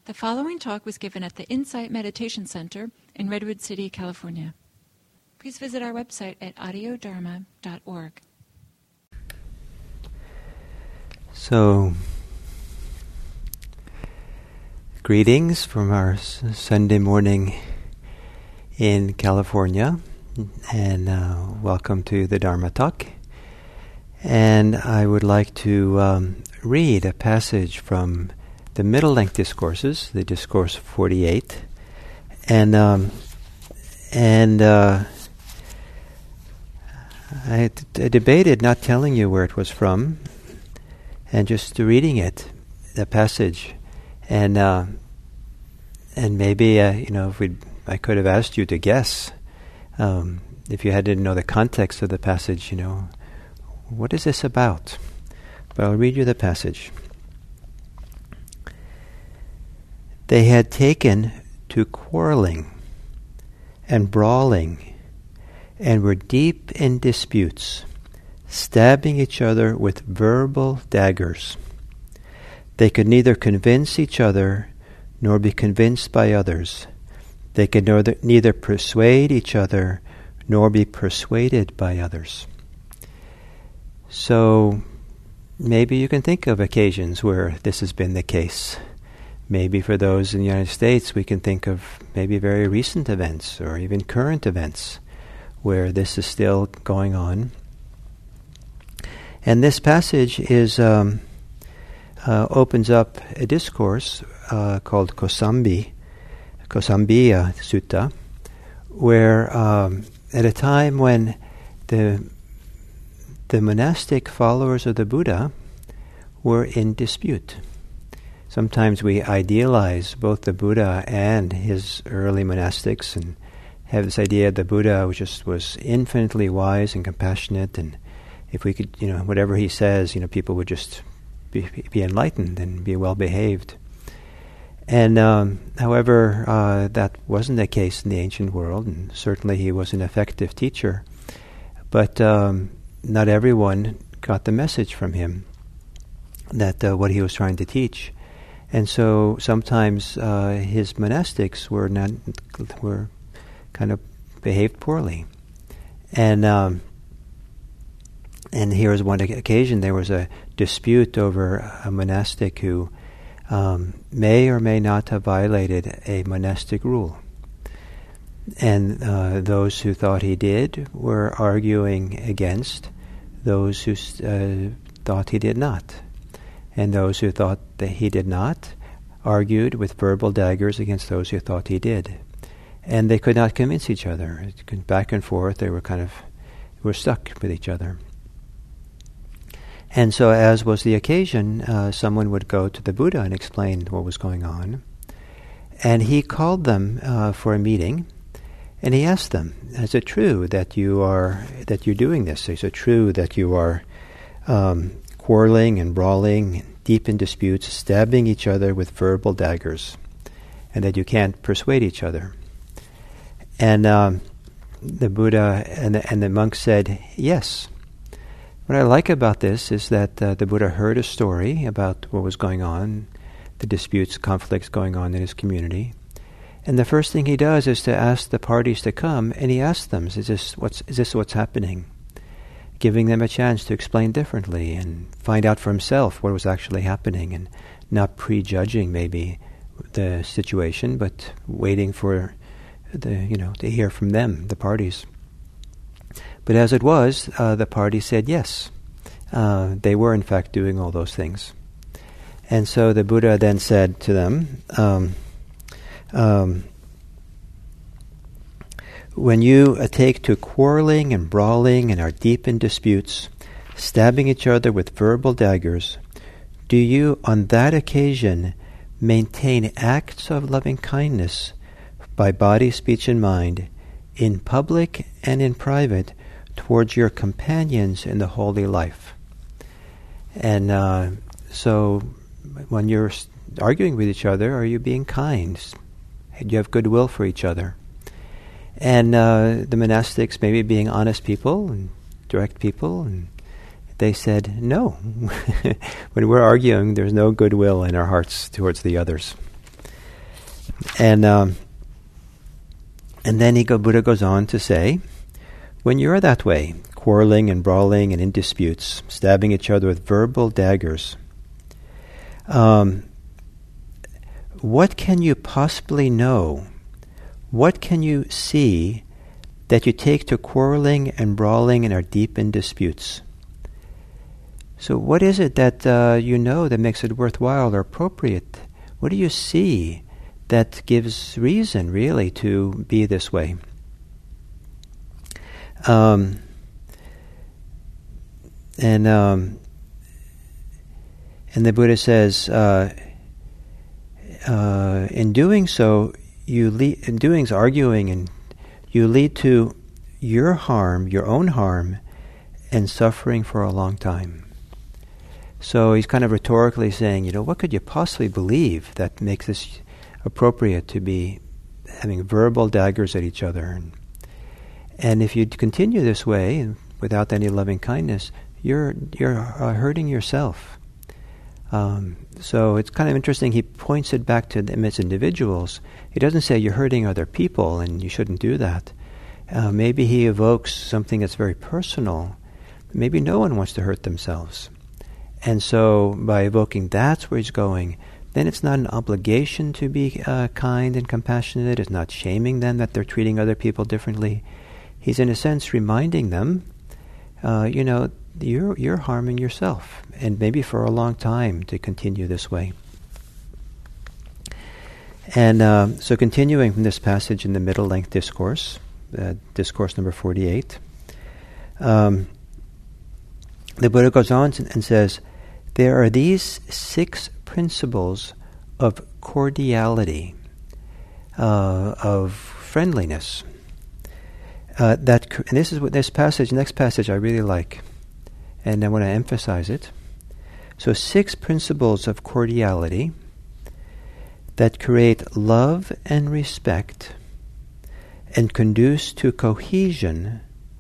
The following talk was given at the Insight Meditation Center in Redwood City, California. Please visit our website at audiodharma.org. So, greetings from our Sunday morning in California, and welcome to the Dharma Talk. And I would like to read a passage from the middle-length discourses, the Discourse 48, and I debated not telling you where it was from, and just reading it, the passage, and maybe if I could have asked you to guess, if you didn't know the context of the passage, what is this about? But I'll read you the passage. They had taken to quarreling and brawling, and were deep in disputes, stabbing each other with verbal daggers. They could neither convince each other nor be convinced by others. They could neither persuade each other nor be persuaded by others. So maybe you can think of occasions where this has been the case. Maybe for those in the United States, we can think of maybe very recent events or even current events where this is still going on. And this passage opens up a discourse called Kosambiya Sutta, where at a time when the monastic followers of the Buddha were in dispute. Sometimes we idealize both the Buddha and his early monastics and have this idea that the Buddha was infinitely wise and compassionate, and if we could, whatever he says, people would just be enlightened and be well behaved. And however, that wasn't the case in the ancient world, and certainly he was an effective teacher. But not everyone got the message from him that what he was trying to teach. And so sometimes his monastics were kind of behaved poorly. And here was one occasion there was a dispute over a monastic who may or may not have violated a monastic rule. And those who thought he did were arguing against those who thought he did not. And those who thought that he did not argued with verbal daggers against those who thought he did. And they could not convince each other. Back and forth, they were stuck with each other. And so, as was the occasion, someone would go to the Buddha and explain what was going on. And he called them for a meeting, and he asked them, "Is it true that you're doing this? Is it true that you are quarreling and brawling, deep in disputes, stabbing each other with verbal daggers, and that you can't persuade each other?" And the Buddha and the monk said, "Yes." What I like about this is that the Buddha heard a story about what was going on, the disputes, conflicts going on in his community. And the first thing he does is to ask the parties to come, and he asks them, is this what's happening? Giving them a chance to explain differently and find out for himself what was actually happening, and not prejudging maybe the situation, but waiting for to hear from them, the parties. But as it was, the party said yes. They were in fact doing all those things. And so the Buddha then said to them, when you take to quarreling and brawling and are deep in disputes, stabbing each other with verbal daggers, do you on that occasion maintain acts of loving kindness by body, speech, and mind, in public and in private, towards your companions in the holy life? And so when you're arguing with each other, are you being kind? Do you have goodwill for each other? And the monastics, maybe being honest people and direct people, and they said, no. When we're arguing, there's no goodwill in our hearts towards the others. And then Buddha goes on to say, when you're that way, quarreling and brawling and in disputes, stabbing each other with verbal daggers, what can you possibly know? What can you see that you take to quarreling and brawling and are deep in disputes? So what is it that you know that makes it worthwhile or appropriate? What do you see that gives reason, really, to be this way? And the Buddha says, in doing so, in doing arguing, and you lead to your harm, your own harm, and suffering for a long time. So he's kind of rhetorically saying, what could you possibly believe that makes this appropriate to be having verbal daggers at each other? And if you continue this way, without any loving kindness, you're hurting yourself. So it's kind of interesting. He points it back to them as individuals. He doesn't say you're hurting other people and you shouldn't do that. Maybe he evokes something that's very personal. Maybe no one wants to hurt themselves. And so by evoking that's where he's going, then it's not an obligation to be kind and compassionate. It's not shaming them that they're treating other people differently. He's in a sense reminding them, you're harming yourself, and maybe for a long time to continue this way. And so continuing from this passage in the Middle Length Discourse, discourse number 48, the Buddha goes on and says, there are these 6 principles of cordiality, of friendliness, and this is what next passage I really like, and I want to emphasize it. So 6 principles of cordiality that create love and respect and conduce to cohesion,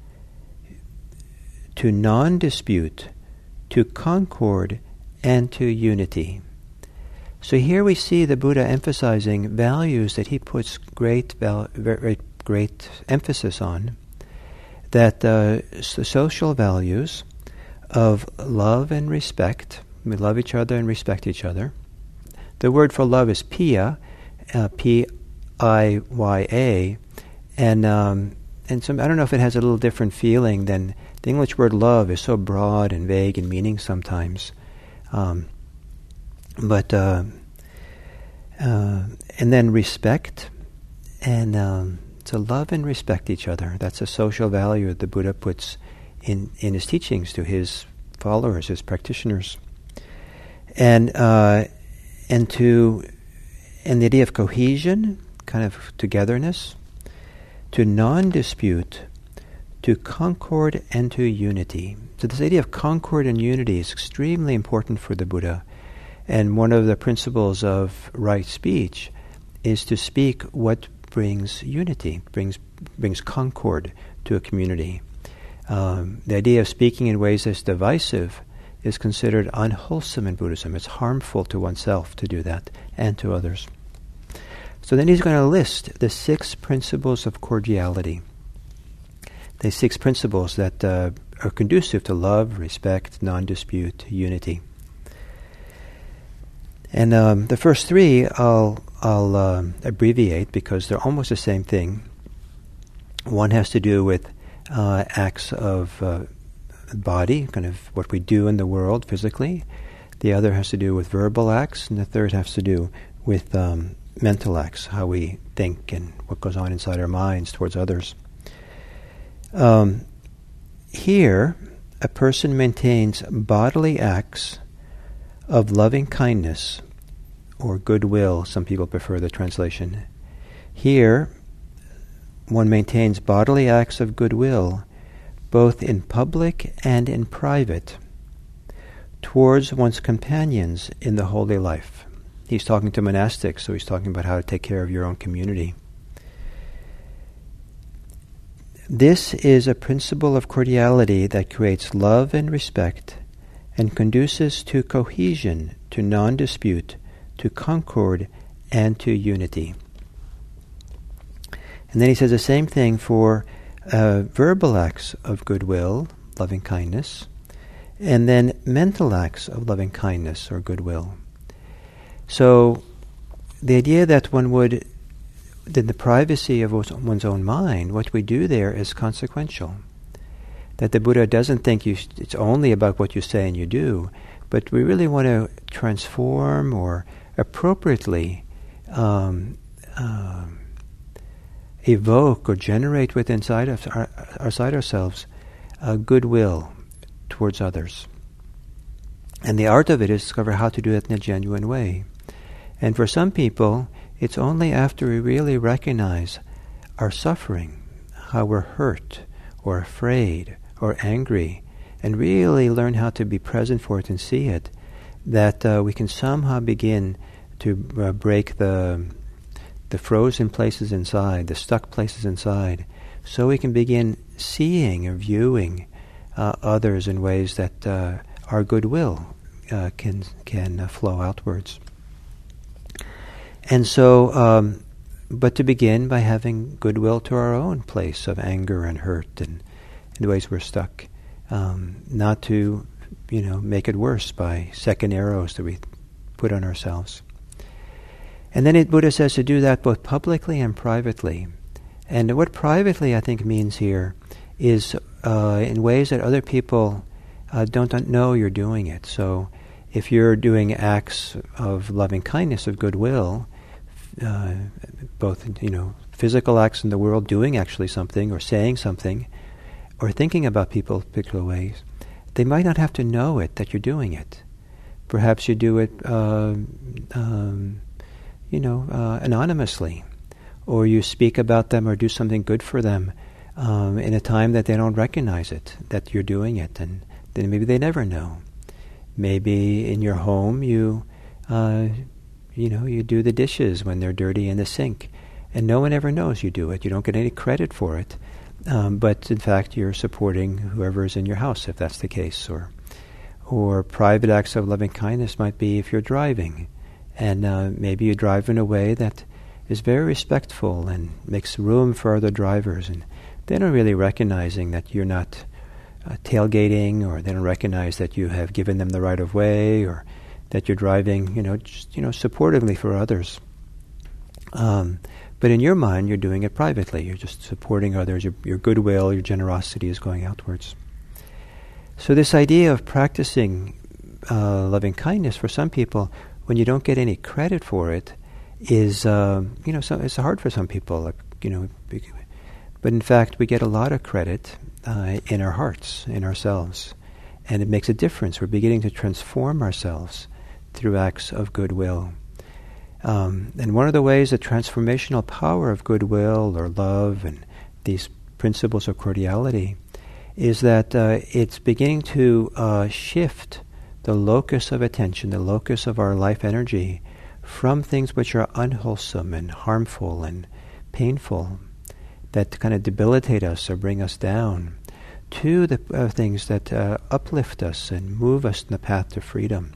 to non-dispute, to concord, and to unity. So here we see the Buddha emphasizing values that he puts great emphasis on, that the social values of love and respect. We love each other and respect each other. The word for love is piya, P-I-Y-A, and so I don't know if it has a little different feeling than the English word love is so broad and vague in meaning sometimes. But and then respect, and to love and respect each other. That's a social value that the Buddha puts in his teachings to his followers, his practitioners. And the idea of cohesion, kind of togetherness, to non-dispute, to concord, and to unity. So this idea of concord and unity is extremely important for the Buddha. And one of the principles of right speech is to speak what brings unity, brings concord to a community. The idea of speaking in ways that's divisive is considered unwholesome in Buddhism. It's harmful to oneself to do that and to others. So then he's going to list the 6 principles of cordiality. The 6 principles that are conducive to love, respect, non-dispute, unity. And the first 3 I'll abbreviate because they're almost the same thing. One has to do with acts of body, kind of what we do in the world physically. The other has to do with verbal acts, and the third has to do with mental acts, how we think and what goes on inside our minds towards others. Here, a person maintains bodily acts of loving kindness or goodwill. Some people prefer the translation. Here, one maintains bodily acts of goodwill, both in public and in private, towards one's companions in the holy life. He's talking to monastics, so he's talking about how to take care of your own community. This is a principle of cordiality that creates love and respect and conduces to cohesion, to non-dispute, to concord, and to unity. And then he says the same thing for verbal acts of goodwill, loving kindness, and then mental acts of loving kindness or goodwill. So the idea that one would, in the privacy of one's own mind, what we do there is consequential. That the Buddha doesn't think it's only about what you say and you do, but we really want to transform or appropriately evoke or generate within ourselves goodwill towards others. And the art of it is to discover how to do that in a genuine way. And for some people, it's only after we really recognize our suffering, how we're hurt or afraid or angry, and really learn how to be present for it and see it, that we can somehow begin to break the frozen places inside, the stuck places inside, so we can begin seeing or viewing others in ways that our goodwill can flow outwards. And so, but to begin by having goodwill to our own place of anger and hurt and in the ways we're stuck, not to, make it worse by second arrows that we put on ourselves. And then Buddha says to do that both publicly and privately. And what privately I think means here is in ways that other people don't know you're doing it. So if you're doing acts of loving kindness, of goodwill, both physical acts in the world, doing actually something or saying something, or thinking about people in particular ways, they might not have to know it, that you're doing it. Perhaps you do it anonymously, or you speak about them or do something good for them in a time that they don't recognize it, that you're doing it, and then maybe they never know. Maybe in your home you do the dishes when they're dirty in the sink, and no one ever knows you do it. You don't get any credit for it, but in fact you're supporting whoever is in your house, if that's the case. Or private acts of loving kindness might be if you're driving, and maybe you drive in a way that is very respectful and makes room for other drivers, and they don't really recognizing that you're not tailgating, or they don't recognize that you have given them the right of way, or that you're driving, supportively for others. But in your mind, you're doing it privately. You're just supporting others. Your goodwill, your generosity is going outwards. So this idea of practicing loving kindness for some people, when you don't get any credit for it, is so it's hard for some people. But in fact, we get a lot of credit in our hearts, in ourselves, and it makes a difference. We're beginning to transform ourselves through acts of goodwill. And one of the ways the transformational power of goodwill or love and these principles of cordiality is that it's beginning to shift the locus of attention, the locus of our life energy, from things which are unwholesome and harmful and painful, that kind of debilitate us or bring us down, to the things that uplift us and move us in the path to freedom.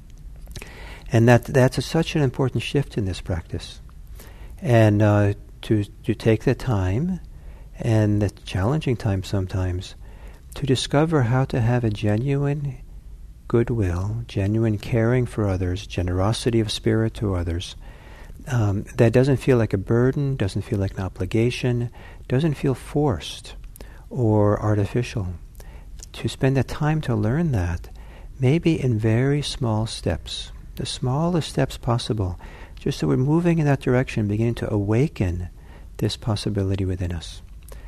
And that's such an important shift in this practice. And to take the time, and the challenging time sometimes, to discover how to have a genuine goodwill, genuine caring for others, generosity of spirit to others, that doesn't feel like a burden, doesn't feel like an obligation, doesn't feel forced or artificial. To spend the time to learn that, maybe in very small steps, the smallest steps possible, just so we're moving in that direction, beginning to awaken this possibility within us.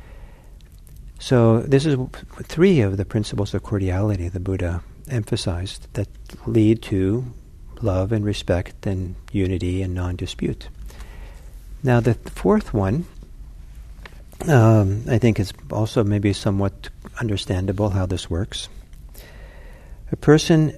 So this is 3 of the principles of cordiality the Buddha emphasized that lead to love and respect and unity and non-dispute. Now the 4th one, I think is also maybe somewhat understandable how this works. A person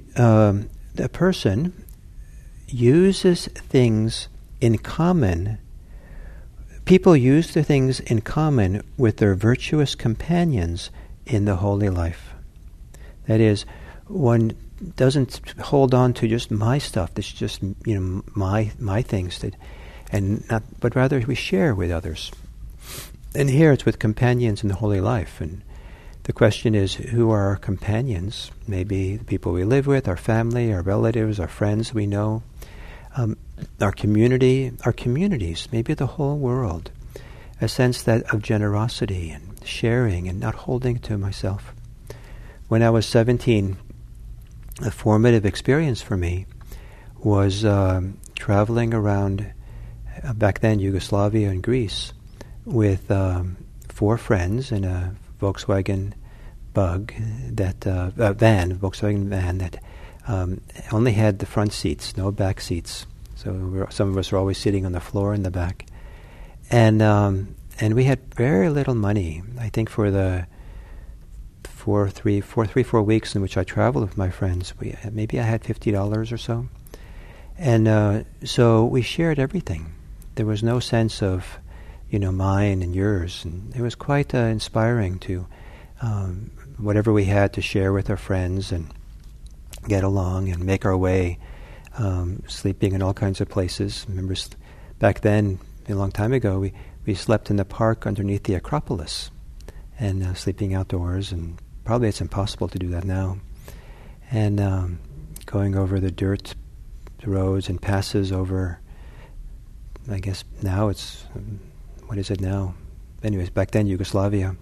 uses things in common. People use the things in common with their virtuous companions in the holy life. That is, one doesn't hold on to just my stuff. That's just my things but rather we share with others. And here it's with companions in the holy life. And the question is, who are our companions? Maybe the people we live with, our family, our relatives, our friends we know, our community, our communities, maybe the whole world. A sense that of generosity and sharing and not holding to myself. When I was 17, a formative experience for me was traveling around, back then, Yugoslavia and Greece, with 4 friends in a Volkswagen Bug, Volkswagen van that only had the front seats, no back seats. So some of us were always sitting on the floor in the back, and we had very little money. I think for the 4 weeks in which I traveled with my friends, maybe I had $50 or so, and so we shared everything. There was no sense of, mine and yours, and it was quite inspiring to whatever we had to share with our friends and get along and make our way, sleeping in all kinds of places. I remember back then, a long time ago, we slept in the park underneath the Acropolis and sleeping outdoors, and probably it's impossible to do that now. And going over the dirt roads and passes over, I guess now it's, what is it now? Anyways, back then, Yugoslavia.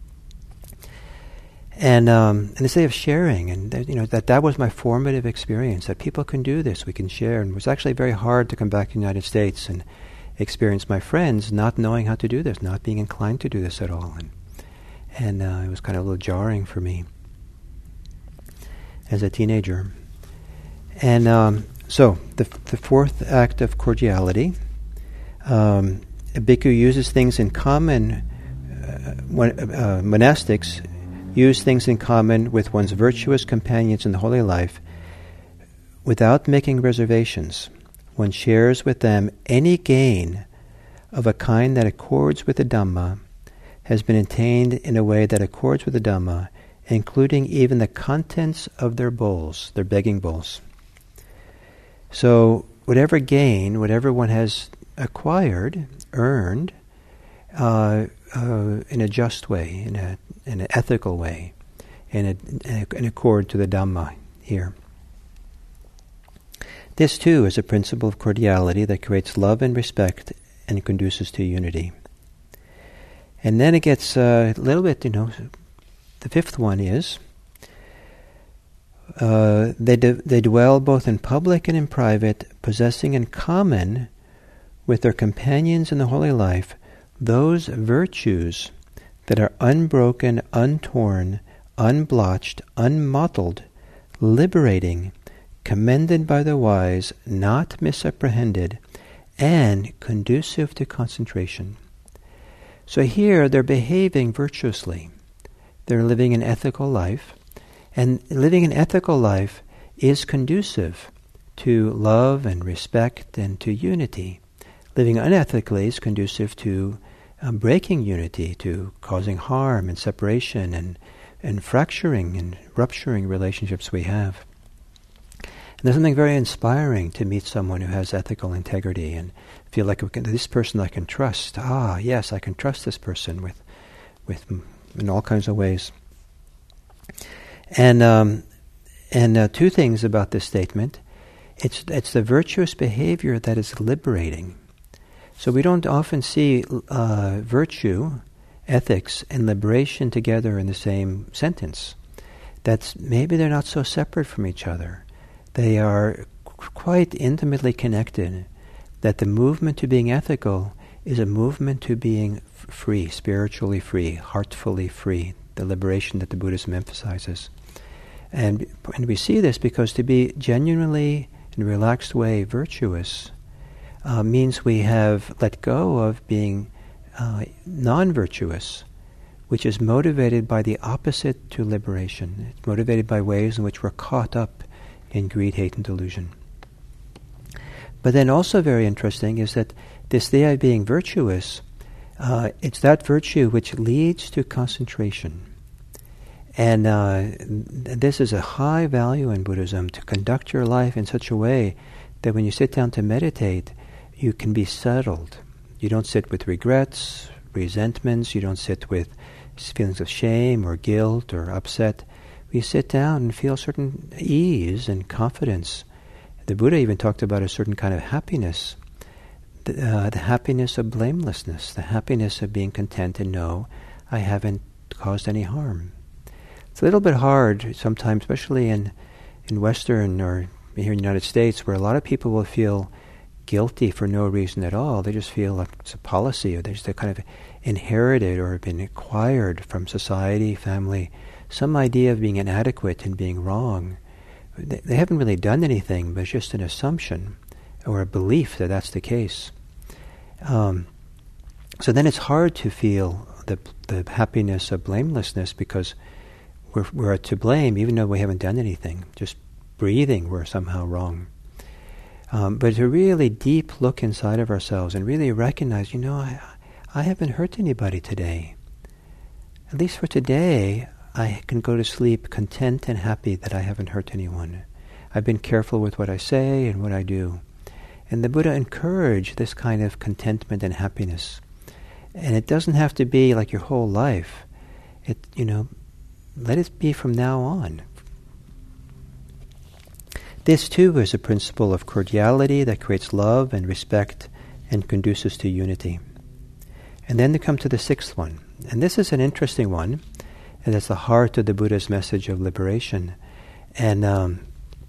And this way of sharing, and that was my formative experience, that people can do this, we can share. And it was actually very hard to come back to the United States and experience my friends not knowing how to do this, not being inclined to do this at all. And it was kind of a little jarring for me as a teenager. And so the fourth act of cordiality, a bhikkhu uses things in common, monastics use things in common with one's virtuous companions in the holy life without making reservations. One shares with them any gain of a kind that accords with the Dhamma, has been attained in a way that accords with the Dhamma, including even the contents of their bowls, their begging bowls. So whatever gain, whatever one has acquired, earned, in a just way, in an ethical way, in accord to the Dhamma here. This too is a principle of cordiality that creates love and respect and conduces to unity. And then it gets a little bit, the fifth one is, they dwell both in public and in private, possessing in common with their companions in the holy life those virtues that are unbroken, untorn, unblotched, unmottled, liberating, commended by the wise, not misapprehended, and conducive to concentration. So here they're behaving virtuously. They're living an ethical life, and living an ethical life is conducive to love and respect and to unity. Living unethically is conducive to breaking unity, to causing harm and separation and fracturing and rupturing relationships we have. And there's something very inspiring to meet someone who has ethical integrity and feel like this person I can trust. Ah, yes, I can trust this person with in all kinds of ways. And two things about this statement. It's the virtuous behavior that is liberating. So we don't often see virtue, ethics, and liberation together in the same sentence. Maybe they're not so separate from each other. They are quite intimately connected, that the movement to being ethical is a movement to being free, spiritually free, heartfully free, the liberation that the Buddhism emphasizes. And we see this because to be genuinely, in a relaxed way, virtuous means we have let go of being non-virtuous, which is motivated by the opposite to liberation. It's motivated by ways in which we're caught up in greed, hate, and delusion. But then also very interesting is that this idea of being virtuous, it's that virtue which leads to concentration. And this is a high value in Buddhism, to conduct your life in such a way that when you sit down to meditate, you can be settled. You don't sit with regrets, resentments. You don't sit with feelings of shame or guilt or upset. We sit down and feel certain ease and confidence. The Buddha even talked about a certain kind of happiness, the happiness of blamelessness, the happiness of being content to know I haven't caused any harm. It's a little bit hard sometimes, especially in Western or here in the United States, where a lot of people will feel guilty for no reason at all. They just feel like it's a policy, or they just kind of inherited or been acquired from society, family, some idea of being inadequate and being wrong. They haven't really done anything, but it's just an assumption or a belief that that's the case. So then it's hard to feel the happiness of blamelessness, because we're to blame even though we haven't done anything. Just breathing, we're somehow wrong. But to really deep look inside of ourselves and really recognize, I haven't hurt anybody today. At least for today, I can go to sleep content and happy that I haven't hurt anyone. I've been careful with what I say and what I do. And the Buddha encouraged this kind of contentment and happiness. And it doesn't have to be like your whole life. Let it be from now on. This too is a principle of cordiality that creates love and respect and conduces to unity. And then to come to the sixth one. And this is an interesting one, and it's the heart of the Buddha's message of liberation. And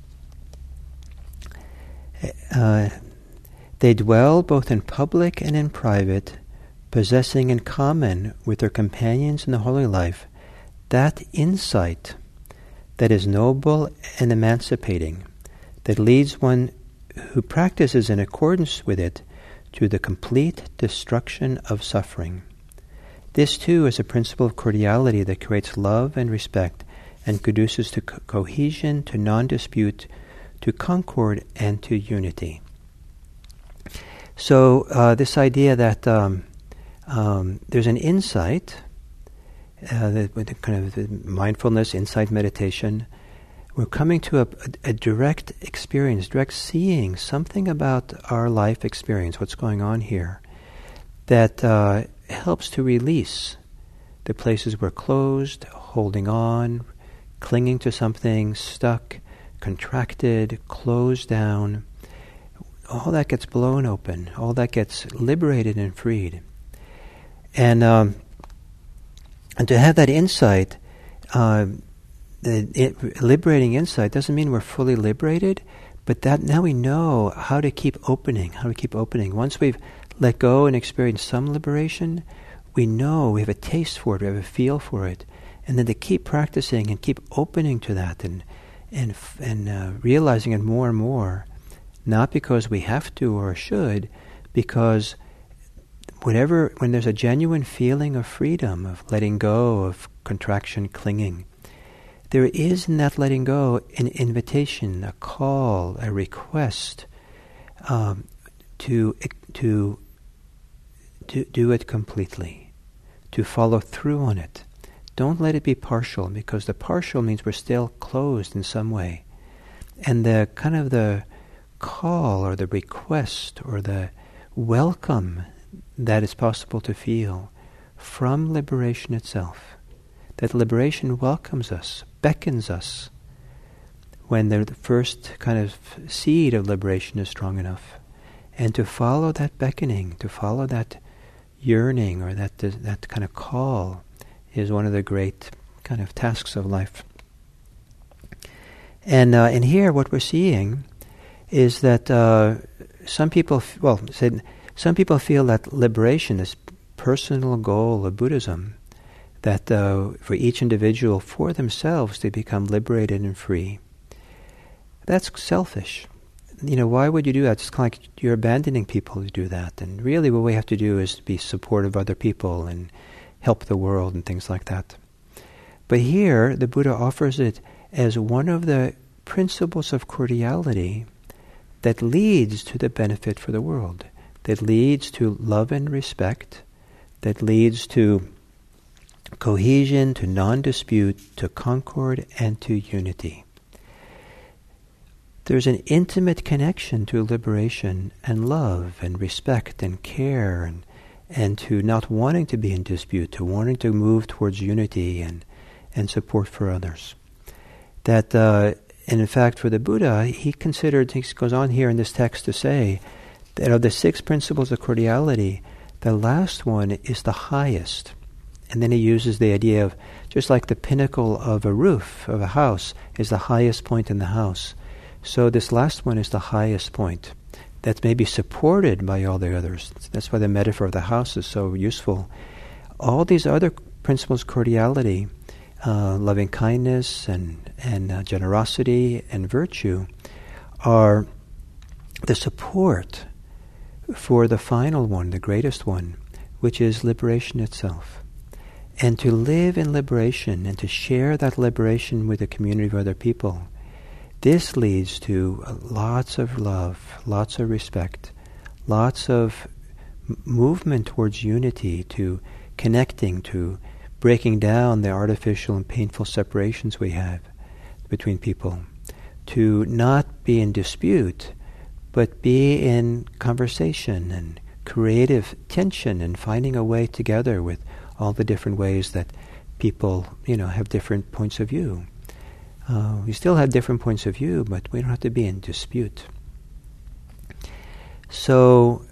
they dwell both in public and in private, possessing in common with their companions in the holy life that insight that is noble and emancipating, that leads one who practices in accordance with it to the complete destruction of suffering. This too is a principle of cordiality that creates love and respect and conduces to cohesion, to non-dispute, to concord, and to unity. So this idea that there's an insight, the kind of the mindfulness, insight meditation, we're coming to a direct experience, direct seeing something about our life experience, what's going on here, that helps to release the places we're closed, holding on, clinging to something, stuck, contracted, closed down. All that gets blown open. All that gets liberated and freed. And to have that insight, liberating insight doesn't mean we're fully liberated, but that now we know how to keep opening, Once we've let go and experienced some liberation, we know, we have a taste for it, we have a feel for it. And then to keep practicing and keep opening to that and realizing it more and more, not because we have to or should, because when there's a genuine feeling of freedom, of letting go, of contraction, clinging, there is in that letting go an invitation, a call, a request to do it completely, to follow through on it. Don't let it be partial, because the partial means we're still closed in some way. And the kind of the call or the request or the welcome that is possible to feel from liberation itself. That liberation welcomes us, beckons us, when the first kind of seed of liberation is strong enough. And to follow that beckoning, to follow that yearning or that kind of call is one of the great kind of tasks of life. And here what we're seeing is that some people feel that liberation, this personal goal of Buddhism, that for each individual, for themselves, they become liberated and free. That's selfish. Why would you do that? It's kind of like you're abandoning people to do that. And really what we have to do is be supportive of other people and help the world and things like that. But here, the Buddha offers it as one of the principles of cordiality that leads to the benefit for the world, that leads to love and respect, that leads to cohesion, to non-dispute, to concord, and to unity. There's an intimate connection to liberation and love and respect and care and to not wanting to be in dispute, to wanting to move towards unity and support for others. That, and in fact, for the Buddha, he goes on here in this text to say that of the 6 principles of cordiality, the last one is the highest. And then he uses the idea of, just like the pinnacle of a roof, of a house, is the highest point in the house. So this last one is the highest point. That's maybe supported by all the others. That's why the metaphor of the house is so useful. All these other principles, cordiality, loving kindness and generosity and virtue, are the support for the final one, the greatest one, which is liberation itself. And to live in liberation and to share that liberation with a community of other people, this leads to lots of love, lots of respect, lots of movement towards unity, to connecting, to breaking down the artificial and painful separations we have between people, to not be in dispute, but be in conversation and creative tension and finding a way together with all the different ways that people, have different points of view. We still have different points of view, but we don't have to be in dispute. So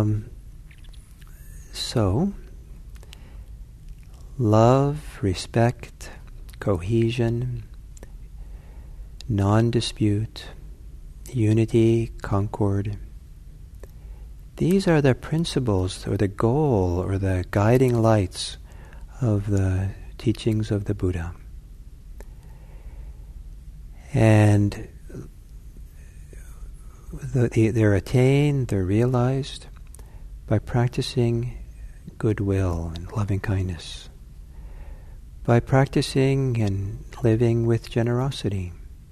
love, respect, cohesion, non-dispute, unity, concord. These are the principles, or the goal, or the guiding lights of the teachings of the Buddha. And they're attained, they're realized by practicing goodwill and loving kindness, by practicing and living with generosity,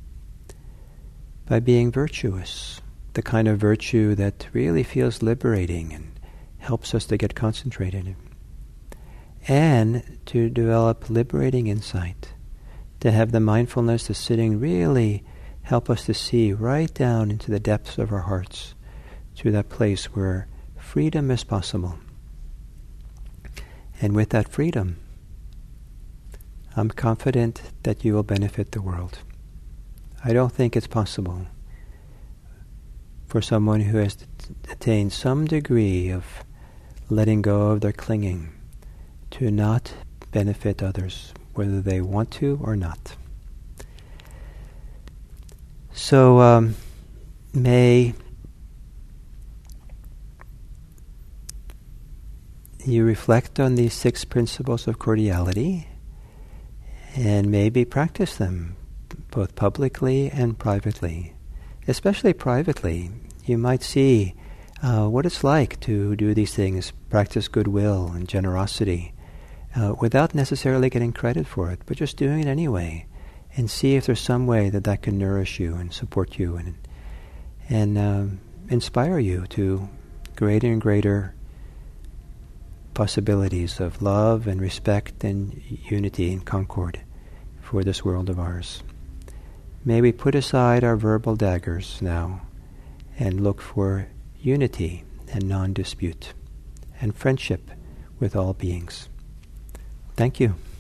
by being virtuous, the kind of virtue that really feels liberating and helps us to get concentrated, and to develop liberating insight, to have the mindfulness of sitting really help us to see right down into the depths of our hearts, to that place where freedom is possible. And with that freedom, I'm confident that you will benefit the world. I don't think it's possible for someone who has attained some degree of letting go of their clinging to not benefit others, whether they want to or not. So may you reflect on these 6 principles of cordiality and maybe practice them both publicly and privately. Especially privately, you might see what it's like to do these things, practice goodwill and generosity, without necessarily getting credit for it, but just doing it anyway, and see if there's some way that can nourish you and support you and inspire you to greater and greater possibilities of love and respect and unity and concord for this world of ours. May we put aside our verbal daggers now and look for unity and non-dispute and friendship with all beings. Thank you.